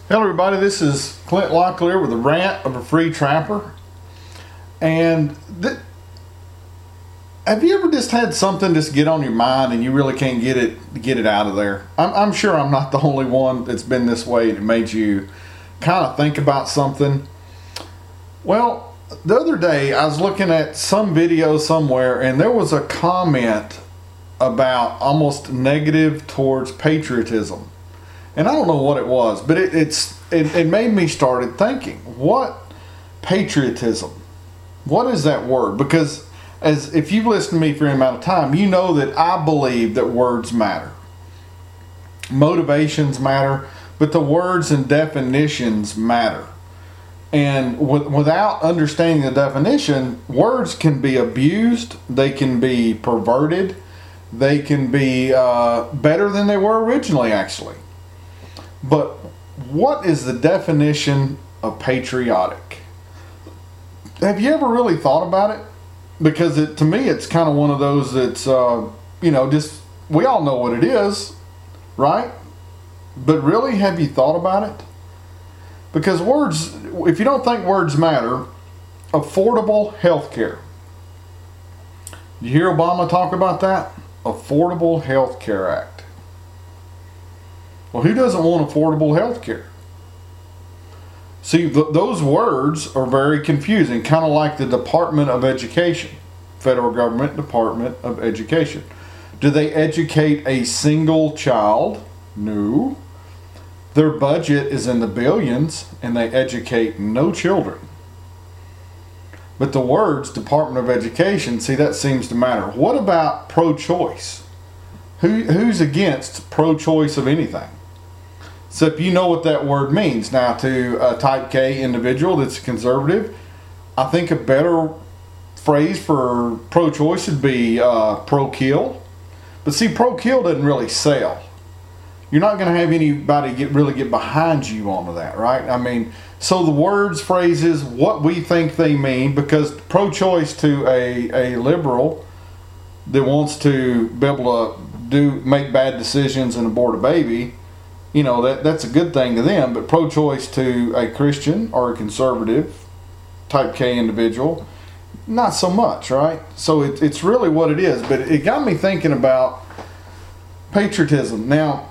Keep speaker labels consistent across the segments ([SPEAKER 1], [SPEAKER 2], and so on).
[SPEAKER 1] Hello everybody, this is Clint Locklear with a rant of a free trapper. And have you ever just had something just get on your mind and you really can't get it out of there? I'm sure I'm not the only one that's been this way. It made you kind of think about something. Well, the other day I was looking at some video somewhere and there was a comment about almost negative towards patriotism. And I don't know what it was, but it made me started thinking, what patriotism? What is that word? Because if you've listened to me for any amount of time, you know that I believe that words matter. Motivations matter, but the words and definitions matter. And without understanding the definition, words can be abused, they can be perverted, they can be better than they were originally, actually. But what is the definition of patriotic? Have you ever really thought about it? Because to me, it's kind of one of those that's, just, we all know what it is, right? But really, have you thought about it? Because words, if you don't think words matter, affordable health care. You hear Obama talk about that? Affordable Health Care Act. Well, who doesn't want affordable health care? See, those words are very confusing, kind of like the Department of Education, federal government Department of Education. Do they educate a single child? No. Their budget is in the billions, and they educate no children. But the words Department of Education, see, that seems to matter. What about pro-choice? Who's against pro-choice of anything? So if you know what that word means. Now, to a type K individual that's conservative, I think a better phrase for pro-choice would be pro-kill. But see, pro-kill doesn't really sell. You're not going to have anybody really get behind you onto that, right? I mean, so the words, phrases, what we think they mean, because pro-choice to a liberal that wants to be able to make bad decisions and abort a baby, that's a good thing to them. But pro-choice to a Christian or a conservative type K individual, not so much, right? So it's really what it is. But it got me thinking about patriotism. Now,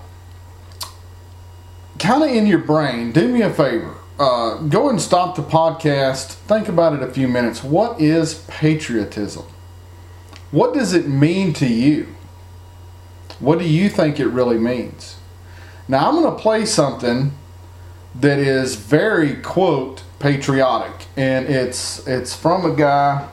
[SPEAKER 1] kind of in your brain, do me a favor. Go and stop the podcast. Think about it a few minutes. What is patriotism? What does it mean to you? What do you think it really means? Now, I'm going to play something that is very, quote, patriotic. And it's from a guy,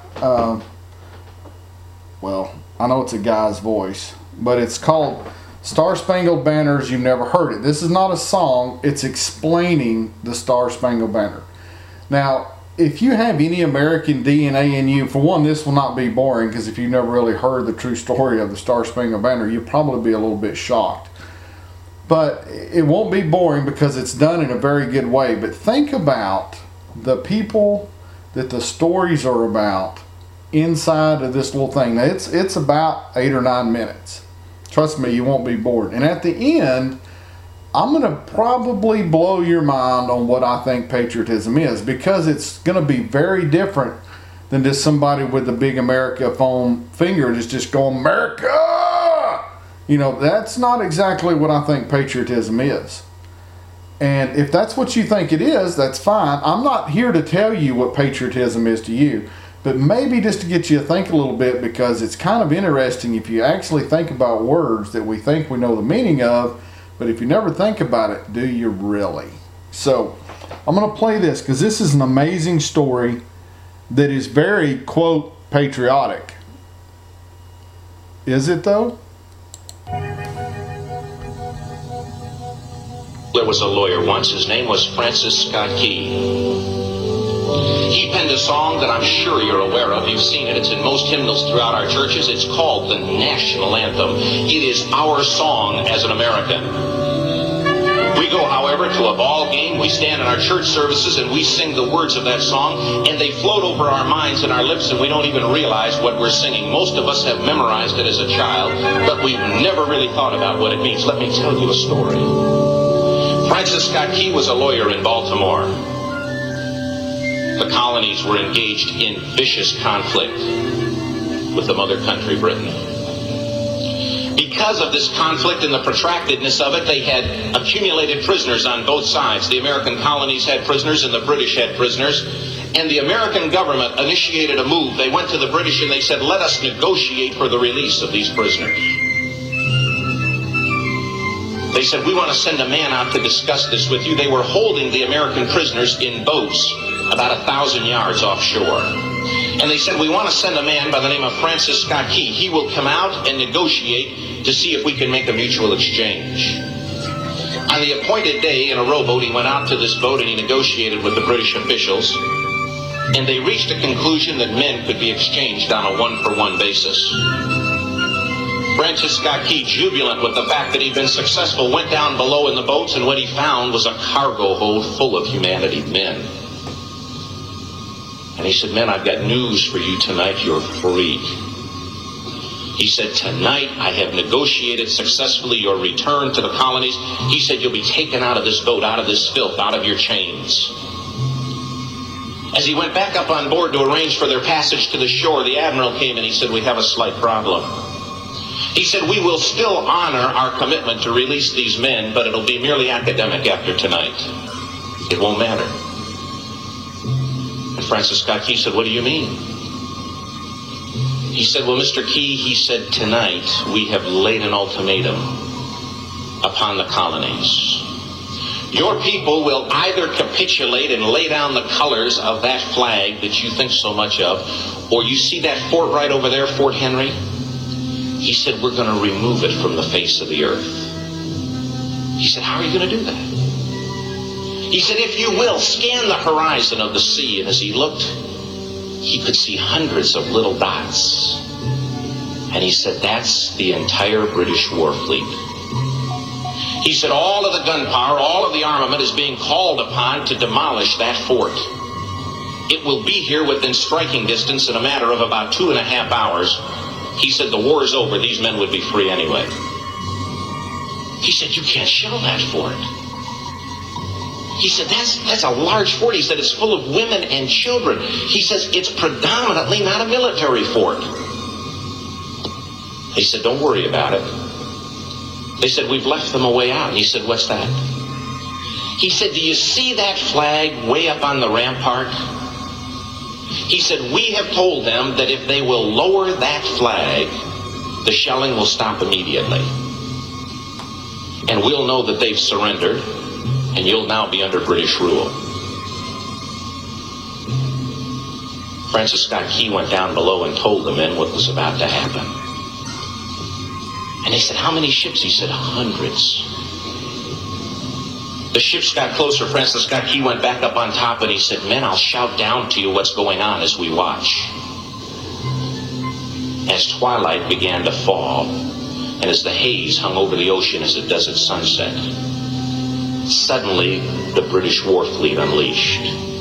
[SPEAKER 1] I know it's a guy's voice, but it's called Star Spangled Banners. You've never heard it. This is not a song. It's explaining the Star Spangled Banner. Now, if you have any American DNA in you, for one, this will not be boring, because if you've never really heard the true story of the Star Spangled Banner, you'll probably be a little bit shocked. But it won't be boring because it's done in a very good way. But think about the people that the stories are about inside of this little thing. Now, it's about 8 or 9 minutes. Trust me, you won't be bored. And at the end, I'm going to probably blow your mind on what I think patriotism is, because it's going to be very different than just somebody with a big America foam finger just going, America! That's not exactly what I think patriotism is. And if that's what you think it is, that's fine. I'm not here to tell you what patriotism is to you, but maybe just to get you to think a little bit, because it's kind of interesting if you actually think about words that we think we know the meaning of, but if you never think about it, do you really? So I'm going to play this because this is an amazing story that is very, quote, patriotic. Is it though?
[SPEAKER 2] There was a lawyer once. His name was Francis Scott Key. He penned a song that I'm sure you're aware of. You've seen it. It's in most hymnals throughout our churches. It's called the national anthem. It is our song as an American. We go, however, to a ball game. We stand in our church services and we sing the words of that song, and they float over our minds and our lips, and we don't even realize what we're singing. Most of us have memorized it as a child, but we've never really thought about what it means. Let me tell you a story. Francis Scott Key was a lawyer in Baltimore. The colonies were engaged in vicious conflict with the mother country, Britain. Because of this conflict and the protractedness of it, they had accumulated prisoners on both sides. The American colonies had prisoners and the British had prisoners. And the American government initiated a move. They went to the British and they said, let us negotiate for the release of these prisoners. They said, we want to send a man out to discuss this with you. They were holding the American prisoners in boats about 1,000 yards offshore. And they said, we want to send a man by the name of Francis Scott Key. He will come out and negotiate to see if we can make a mutual exchange. On the appointed day, in a rowboat, he went out to this boat and he negotiated with the British officials. And they reached a conclusion that men could be exchanged on a one-for-one basis. Francis Scott Key, jubilant with the fact that he'd been successful, went down below in the boats, and what he found was a cargo hold full of humanity, men. And he said, men, I've got news for you tonight. You're free. He said, tonight I have negotiated successfully your return to the colonies. He said, you'll be taken out of this boat, out of this filth, out of your chains. As he went back up on board to arrange for their passage to the shore, the admiral came and he said, we have a slight problem. He said, we will still honor our commitment to release these men, but it'll be merely academic after tonight. It won't matter. And Francis Scott Key said, what do you mean? He said, well, Mr. Key, he said, tonight we have laid an ultimatum upon the colonies. Your people will either capitulate and lay down the colors of that flag that you think so much of, or you see that fort right over there, Fort Henry? He said, we're going to remove it from the face of the earth. He said, how are you going to do that? He said, if you will, scan the horizon of the sea. And as he looked, he could see hundreds of little dots. And he said, that's the entire British war fleet. He said, all of the gunpowder, all of the armament is being called upon to demolish that fort. It will be here within striking distance in a matter of about 2.5 hours. He said, the war is over. These men would be free anyway. He said, you can't shell that fort. He said, that's a large fort. He said, it's full of women and children. He says, it's predominantly not a military fort. He said, don't worry about it. They said, we've left them a way out. And he said, what's that? He said, do you see that flag way up on the rampart? He said, we have told them that if they will lower that flag, the shelling will stop immediately. And we'll know that they've surrendered, and you'll now be under British rule. Francis Scott Key went down below and told the men what was about to happen. And they said, how many ships? He said, hundreds. The ships got closer. Francis Scott Key went back up on top and he said, men, I'll shout down to you what's going on as we watch. As twilight began to fall, and as the haze hung over the ocean as it does at sunset, suddenly the British war fleet unleashed.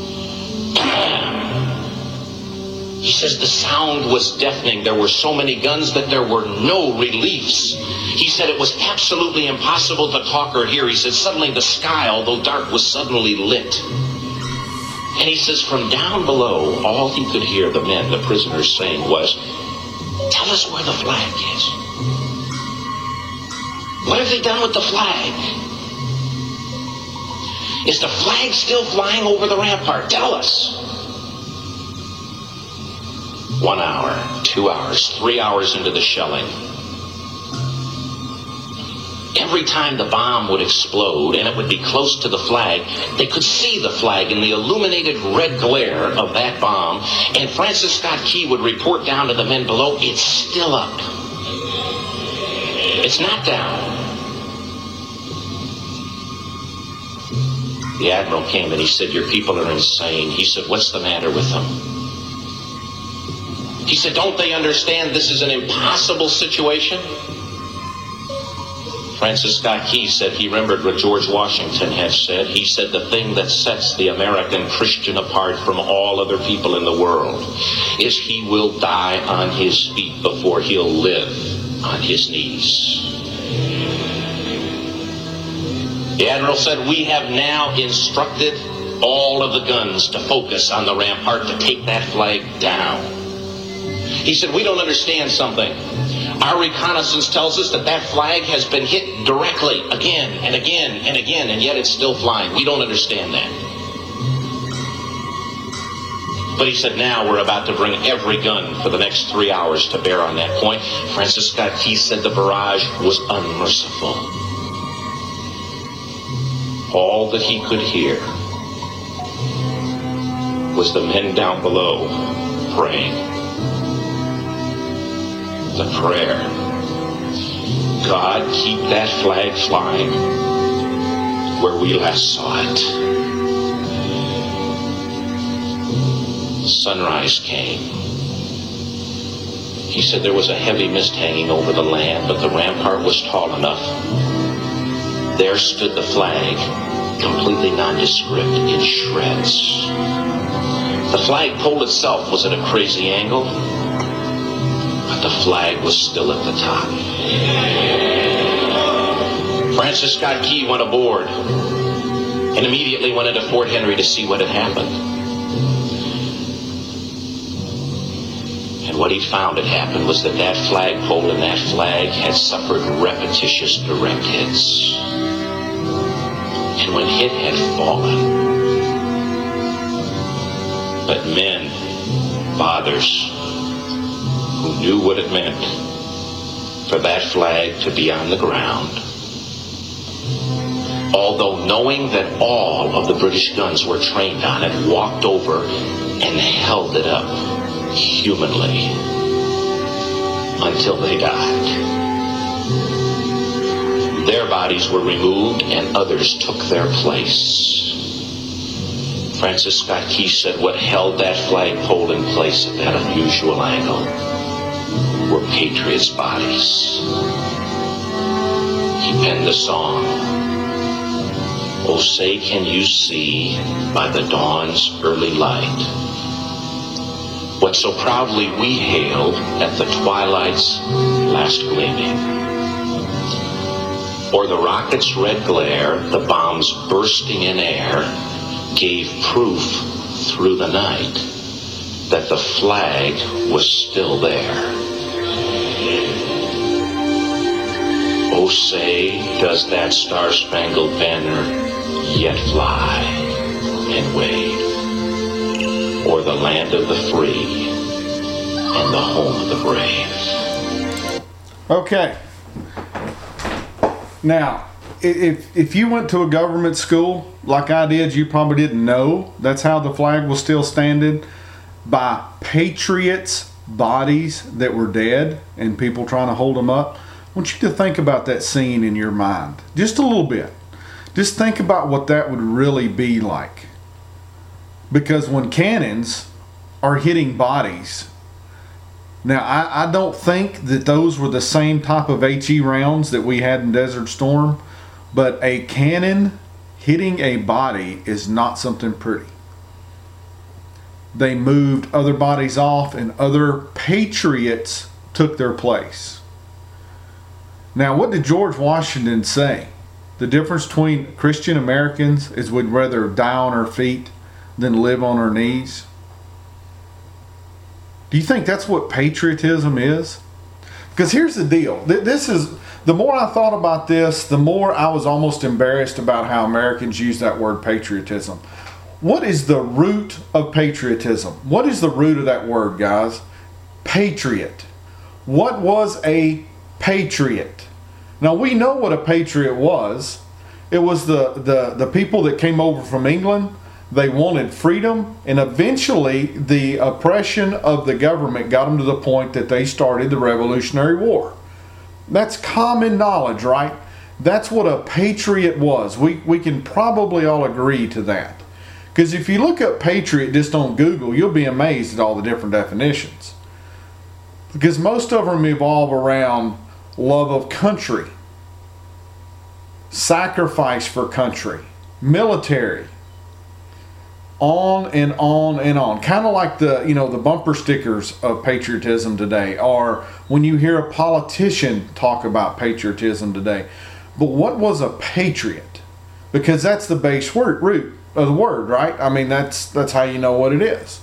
[SPEAKER 2] He says the sound was deafening. There were so many guns that there were no reliefs. He said it was absolutely impossible to talk or hear. He said suddenly the sky, although dark, was suddenly lit. And he says from down below, all he could hear the men, the prisoners, saying was, tell us where the flag is. What have they done with the flag? Is the flag still flying over the rampart? Tell us. 1 hour, 2 hours, 3 hours into the shelling, every time the bomb would explode and it would be close to the flag, they could see the flag in the illuminated red glare of that bomb. And Francis Scott Key would report down to the men below, it's still up. It's not down. The admiral came and he said, your people are insane. He said, what's the matter with them? He said, don't they understand this is an impossible situation? Francis Scott Key said he remembered what George Washington had said. He said the thing that sets the American Christian apart from all other people in the world is he will die on his feet before he'll live on his knees. The admiral said, "We have now instructed all of the guns to focus on the rampart to take that flag down." He said, "We don't understand something. Our reconnaissance tells us that that flag has been hit directly again and again and again, and yet it's still flying. We don't understand that." But he said, "Now we're about to bring every gun for the next 3 hours to bear on that point." Francis Scott Key said the barrage was unmerciful. All that he could hear was the men down below praying. The prayer, "God, keep that flag flying where we last saw it." Sunrise came. He said there was a heavy mist hanging over the land, but the rampart was tall enough. There stood the flag, completely nondescript, in shreds. The flagpole itself was at a crazy angle, but the flag was still at the top. Francis Scott Key went aboard and immediately went into Fort Henry to see what had happened. And what he found had happened was that that flagpole and that flag had suffered repetitious direct hits. And when it had fallen, but men, fathers, who knew what it meant for that flag to be on the ground, although knowing that all of the British guns were trained on it, walked over and held it up humanly until they died. Their bodies were removed and others took their place. Francis Scott Key said what held that flagpole in place at that unusual angle were patriots' bodies. He penned the song, "Oh, say can you see by the dawn's early light what so proudly we hailed at the twilight's last gleaming? Or the rocket's red glare, the bombs bursting in air, gave proof through the night that the flag was still there. Oh, say, does that star-spangled banner yet fly and wave o'er the land of the free and the home of the brave?"
[SPEAKER 1] Okay. Now, if you went to a government school like I did, you probably didn't know that's how the flag was still standing, by patriots' bodies that were dead and people trying to hold them up. I want you to think about that scene in your mind just a little bit. Just think about what that would really be like. Because when cannons are hitting bodies, now I don't think that those were the same type of HE rounds that we had in Desert Storm, but a cannon hitting a body is not something pretty. They moved other bodies off and other patriots took their place. Now, what did George Washington say? The difference between Christian Americans is we'd rather die on our feet than live on our knees. Do you think that's what patriotism is? Because here's the deal. This is, the more I thought about this, the more I was almost embarrassed about how Americans use that word patriotism. What is the root of patriotism? What is the root of that word, guys? Patriot. What was a patriot? Now, we know what a patriot was. It was the people that came over from England. They wanted freedom, and eventually the oppression of the government got them to the point that they started the Revolutionary War. That's common knowledge, right? That's what a patriot was. We can probably all agree to that. Because if you look up patriot just on Google, you'll be amazed at all the different definitions. Because most of them evolve around love of country, sacrifice for country, military, on and on and on. Kind of like the bumper stickers of patriotism today, or when you hear a politician talk about patriotism today. But what was a patriot? because that's the base root of the word, right? I mean, that's how you know what it is.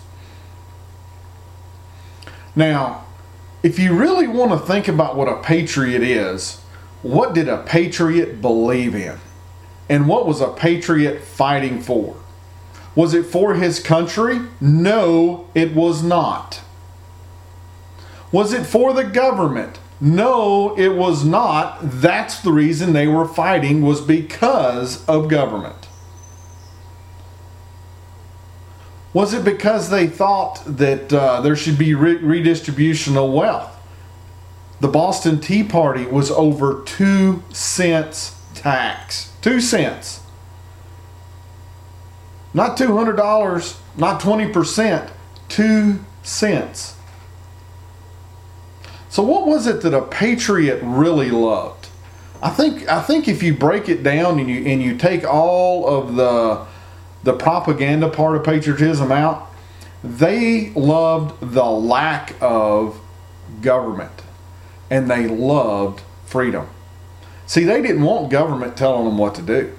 [SPEAKER 1] Now, if you really want to think about what a patriot is, what did a patriot believe in? And what was a patriot fighting for? Was it for his country? No, it was not. Was it for the government? No, it was not. That's the reason they were fighting, was because of government. Was it because they thought that there should be redistribution of wealth? The Boston Tea Party was over 2 cents tax. 2 cents. Not $200, not 20%, 2 cents. So what was it that a patriot really loved? I think if you break it down and you take all of the propaganda part of patriotism out, they loved the lack of government, and they loved freedom. See, they didn't want government telling them what to do.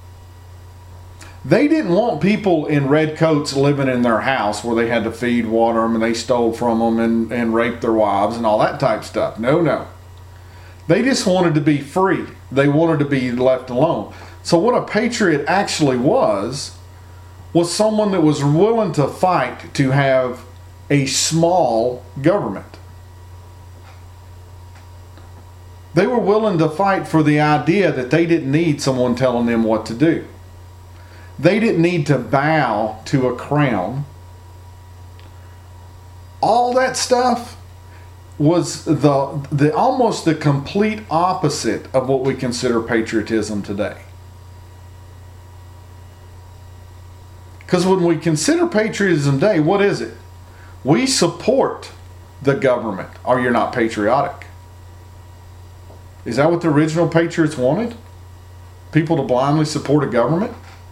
[SPEAKER 1] They didn't want people in red coats living in their house where they had to feed, water them, and they stole from them and raped their wives and all that type of stuff. No. They just wanted to be free. They wanted to be left alone. So what a patriot actually was someone that was willing to fight to have a small government. They were willing to fight for the idea that they didn't need someone telling them what to do. They didn't need to bow to a crown. All that stuff was the almost the complete opposite of what we consider patriotism today. Because when we consider patriotism today, what is it? We support the government, or you're not patriotic. Is that what the original patriots wanted? People to blindly support a government?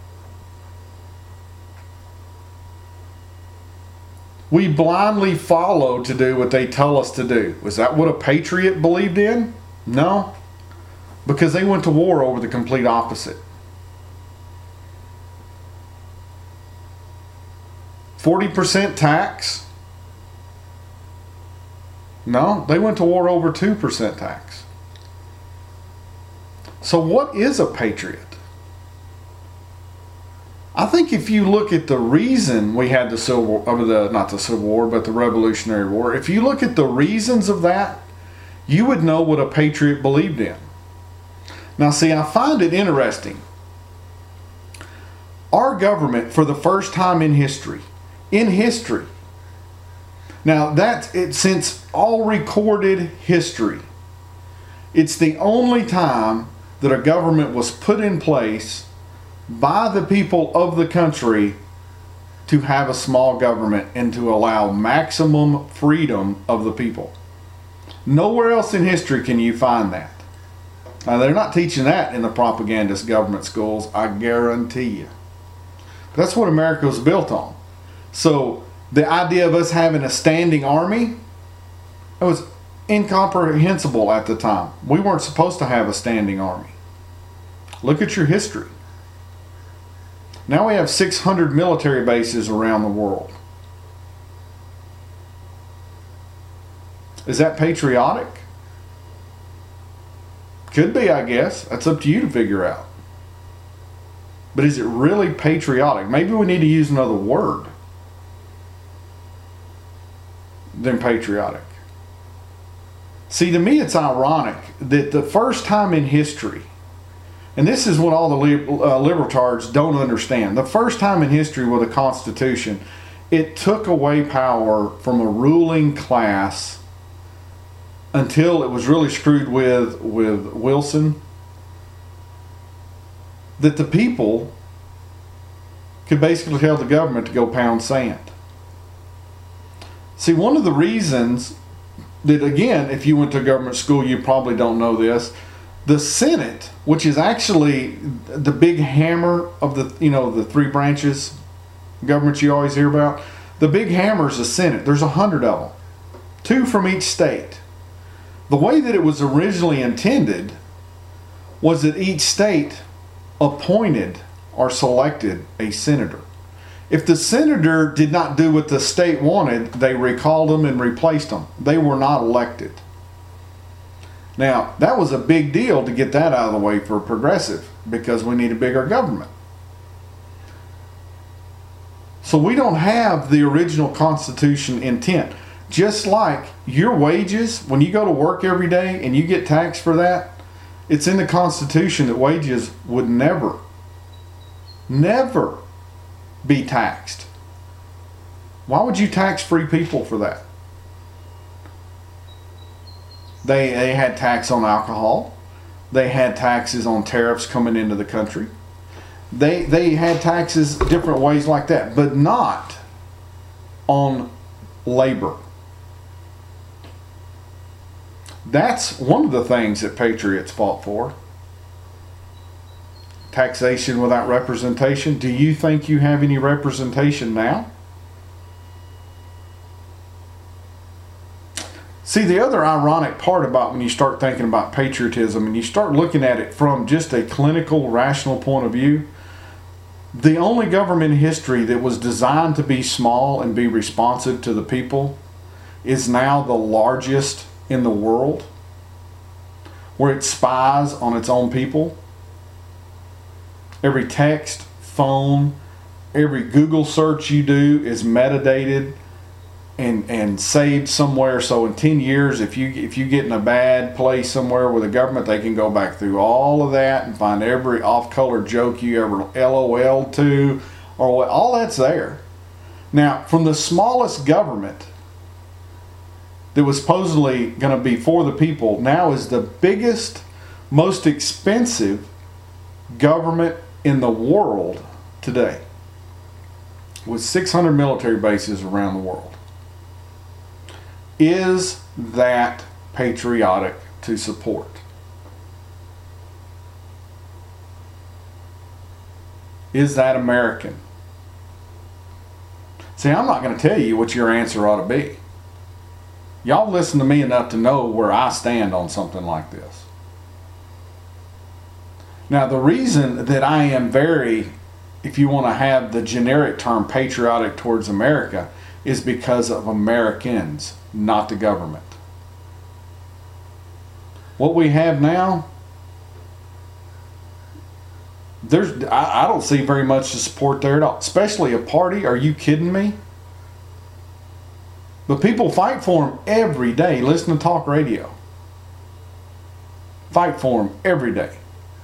[SPEAKER 1] We blindly follow to do what they tell us to do. Was that what a patriot believed in? No. Because they went to war over the complete opposite. 40% tax? No, they went to war over 2% tax. So what is a patriot? I think if you look at the reason we had not the Civil War, but the Revolutionary War, if you look at the reasons of that, you would know what a patriot believed in. Now see, I find it interesting. Our government, for the first time in history, now that's it, since all recorded history, it's the only time that a government was put in place by the people of the country to have a small government and to allow maximum freedom of the people. Nowhere else in history can you find that. Now, they're not teaching that in the propagandist government schools, I guarantee you. But that's what America was built on. So the idea of us having a standing army, it was incomprehensible at the time. We weren't supposed to have a standing army. Look at your history. Now we have 600 military bases around the world. Is that patriotic? Could be, I guess. That's up to you to figure out. But is it really patriotic? Maybe we need to use another word than patriotic. See, to me it's ironic that the first time in history, and this is what all the libertards don't understand. The first time in history with a constitution, it took away power from a ruling class until it was really screwed with Wilson, that the people could basically tell the government to go pound sand. See, one of the reasons that, again, if you went to government school, you probably don't know this, the Senate, which is actually the big hammer of the three branches of government you always hear about, the big hammer is the Senate. There's 100 of them, 2 from each state. The way that it was originally intended was that each state appointed or selected a senator. If the senator did not do what the state wanted, they recalled them and replaced them. They were not elected. Now, that was a big deal to get that out of the way for progressive, because we need a bigger government. So we don't have the original Constitution intent. Just like your wages, when you go to work every day and you get taxed for that, it's in the Constitution that wages would never be taxed. Why would you tax free people for that? They had tax on alcohol. They had taxes on tariffs coming into the country. They had taxes different ways like that, but not on labor. That's one of the things that patriots fought for. Taxation without representation. Do you think you have any representation now? See, the other ironic part about when you start thinking about patriotism and you start looking at it from just a clinical, rational point of view, the only government in history that was designed to be small and be responsive to the people is now the largest in the world, where it spies on its own people. Every text, phone, every Google search you do is metadated and saved somewhere. So in 10 years, if you get in a bad place somewhere with the government, they can go back through all of that and find every off-color joke you ever LOL to, or what, all that's there. Now, from the smallest government that was supposedly going to be for the people, now is the biggest, most expensive government in the world today, with 600 military bases around the world. Is that patriotic to support? Is that American? See, I'm not going to tell you what your answer ought to be. Y'all listen to me enough to know where I stand on something like this. Now, the reason that I am very, if you want to have the generic term, patriotic towards America, is because of Americans, not the government. What we have now, I don't see very much to support there at all, especially a party. Are you kidding me? But people fight for them every day. Listen to talk radio. Fight for them every day.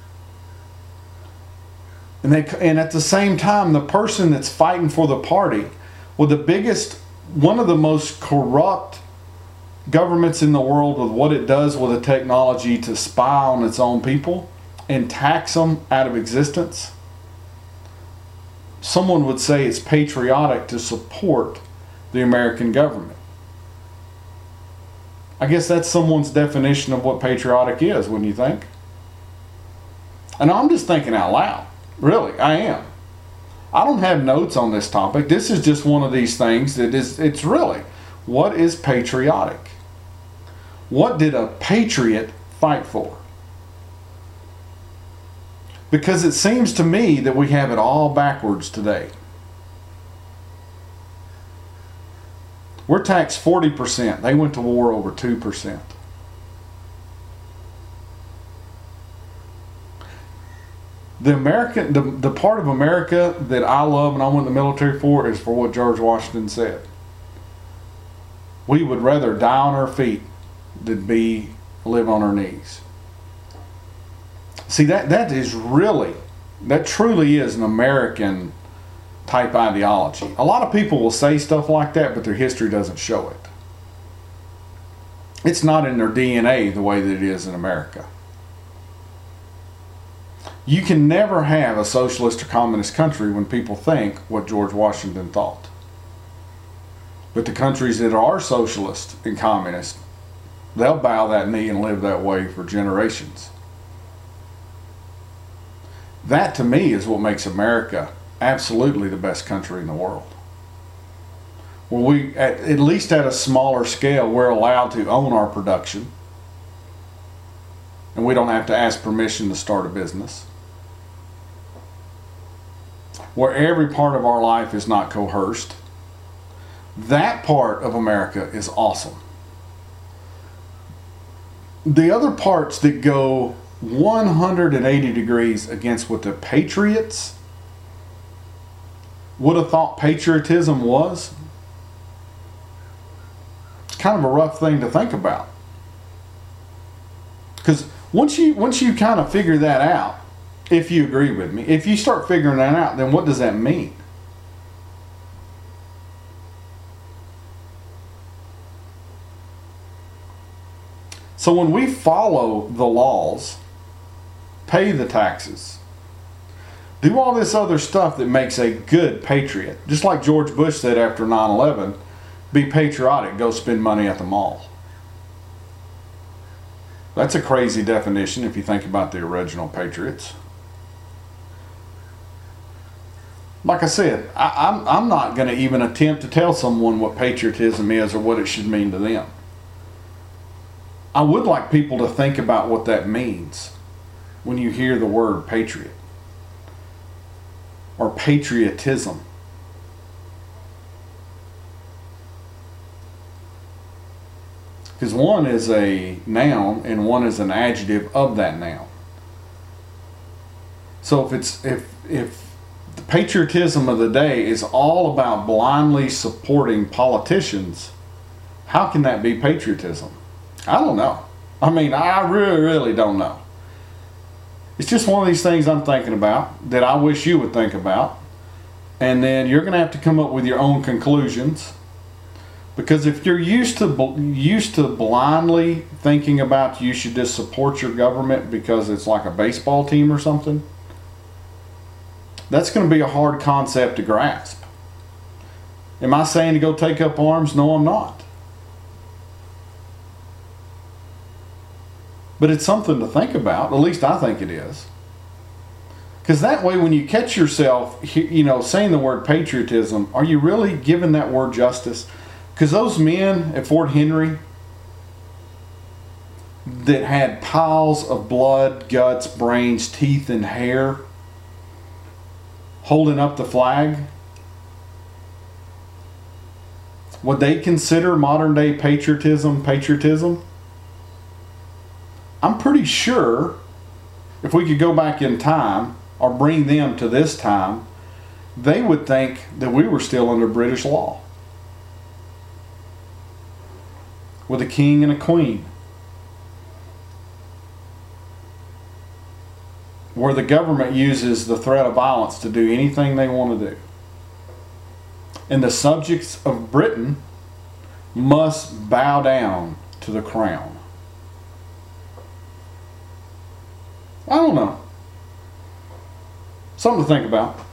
[SPEAKER 1] And at the same time, the person that's fighting for the party, with one of the most corrupt governments in the world, with what it does with the technology to spy on its own people and tax them out of existence, someone would say it's patriotic to support the American government. I guess that's someone's definition of what patriotic is, wouldn't you think? And I'm just thinking out loud. Really, I am. I don't have notes on this topic. This is just one of these things that it's really, what is patriotic? What did a patriot fight for? Because it seems to me that we have it all backwards today. We're taxed 40%. They went to war over 2%. The part of America that I love and I went in the military for is for what George Washington said. We would rather die on our feet than live on our knees. See, that truly is an American type ideology. A lot of people will say stuff like that, but their history doesn't show it. It's not in their DNA the way that it is in America. You can never have a socialist or communist country when people think what George Washington thought. But the countries that are socialist and communist, they'll bow that knee and live that way for generations. That, to me, is what makes America absolutely the best country in the world. Where we, at least at a smaller scale, we're allowed to own our production. And we don't have to ask permission to start a business. where every part of our life is not coerced. That part of America is awesome. The other parts that go 180 degrees against what the patriots would have thought patriotism was, it's kind of a rough thing to think about. Because once you kind of figure that out, if you agree with me, if you start figuring that out, then what does that mean? So when we follow the laws, pay the taxes, do all this other stuff that makes a good patriot, just like George Bush said after 9/11, be patriotic, go spend money at the mall. That's a crazy definition if you think about the original patriots. Like I said, I'm not going to even attempt to tell someone what patriotism is or what it should mean to them. I would like people to think about what that means when you hear the word patriot or patriotism. Because one is a noun and one is an adjective of that noun. So if the patriotism of the day is all about blindly supporting politicians, how can that be patriotism? I don't know. I mean, I really don't know. It's just one of these things I'm thinking about that I wish you would think about. And then you're going to have to come up with your own conclusions. Because if you're used to blindly thinking about you should just support your government because it's like a baseball team or something, that's going to be a hard concept to grasp. Am I saying to go take up arms? No, I'm not. But it's something to think about. At least I think it is. Because that way when you catch yourself, saying the word patriotism, are you really giving that word justice? Because those men at Fort Henry that had piles of blood, guts, brains, teeth, and hair holding up the flag, would they consider modern day patriotism? I'm pretty sure if we could go back in time or bring them to this time, they would think that we were still under British law with a king and a queen, where the government uses the threat of violence to do anything they want to do. And the subjects of Britain must bow down to the crown. I don't know. Something to think about.